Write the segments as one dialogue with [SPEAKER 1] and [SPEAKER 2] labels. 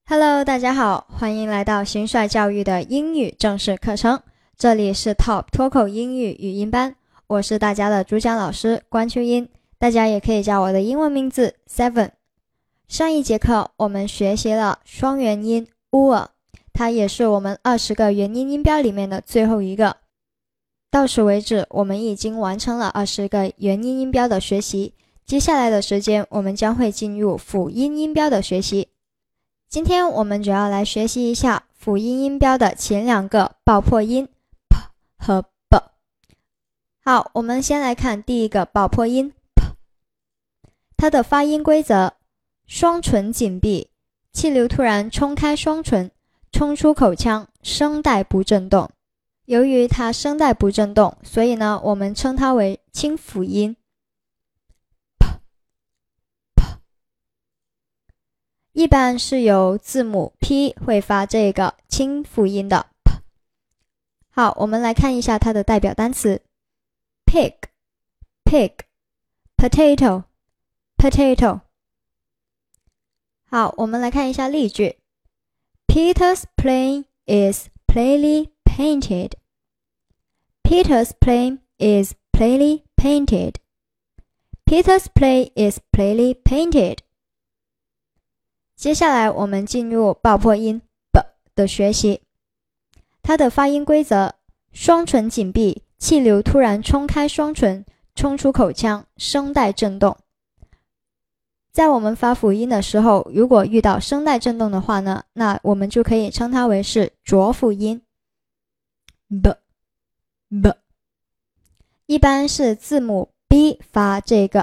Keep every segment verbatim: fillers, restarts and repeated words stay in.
[SPEAKER 1] Hello， 大家好，欢迎来到新帅教育的英语正式课程，这里是 Top 脱口英语语音班，我是大家的主讲老师关秋英，大家也可以叫我的英文名字 Seven。上一节课我们学习了双元音 ur， 它也是我们二十个元音音标里面的最后一个。到此为止，我们已经完成了二十个元音音标的学习，接下来的时间我们将会进入辅音音标的学习。今天我们主要来学习一下辅音音标的前两个爆破音 p 和 b。 好，我们先来看第一个爆破音 p， 它的发音规则：双唇紧闭，气流突然冲开双唇，冲出口腔，声带不振动。由于它声带不振动，所以呢我们称它为清辅音。一般是由字母 P 会发这个清辅音的 P。 好，我们来看一下它的代表单词 Pig Pig Potato Potato。 好，我们来看一下例句 Peter's plane is plainly painted. Peter's plane is plainly painted. Peter's plane is plainly painted。接下来我们进入爆破音 b 的学习，它的发音规则：双唇紧闭，气流突然冲开双唇，冲出口腔，声带振动。在我们发辅音的时候，如果遇到声带振动的话呢，那我们就可以称它为是浊辅音 b b。 一般是字母 b 发这个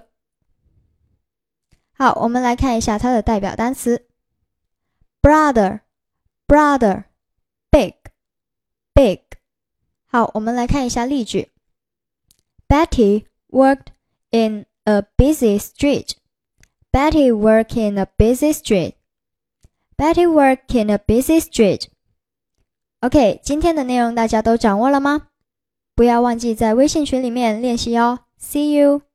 [SPEAKER 1] 好，我们来看一下它的代表单词 brother brother big big。 好，我们来看一下例句 Betty worked in a busy street. Betty worked in a busy street. Betty worked in a busy street. OK， 今天的内容大家都掌握了吗？不要忘记在微信群里面练习哦。See you!